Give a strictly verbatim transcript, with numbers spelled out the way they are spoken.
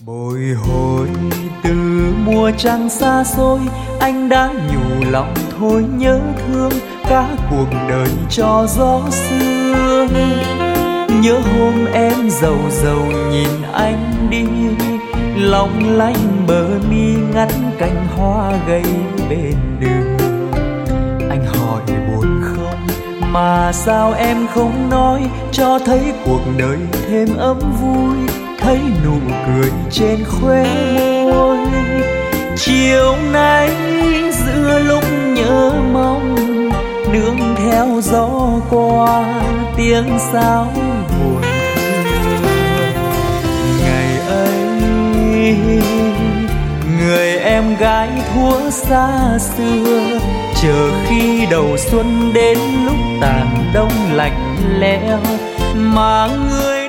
Bồi hồi từ mùa trăng xa xôi, anh đã nhủ lòng thôi nhớ thương cả cuộc đời cho gió sương. Nhớ hôm em dầu dầu nhìn anh đi, long lanh bờ mi ngắt cành hoa gầy bên đường. Anh hỏi buồn không mà sao em không nói, cho thấy cuộc đời thêm ấm vui, thấy nụ cười trên khóe môi. Chiều nay giữa lúc nhớ mong, nương theo gió qua tiếng sáo buồn thương. Ngày ấy người em gái thuở xa xưa, chờ khi đầu xuân đến lúc tàn đông lạnh lẽo, mà người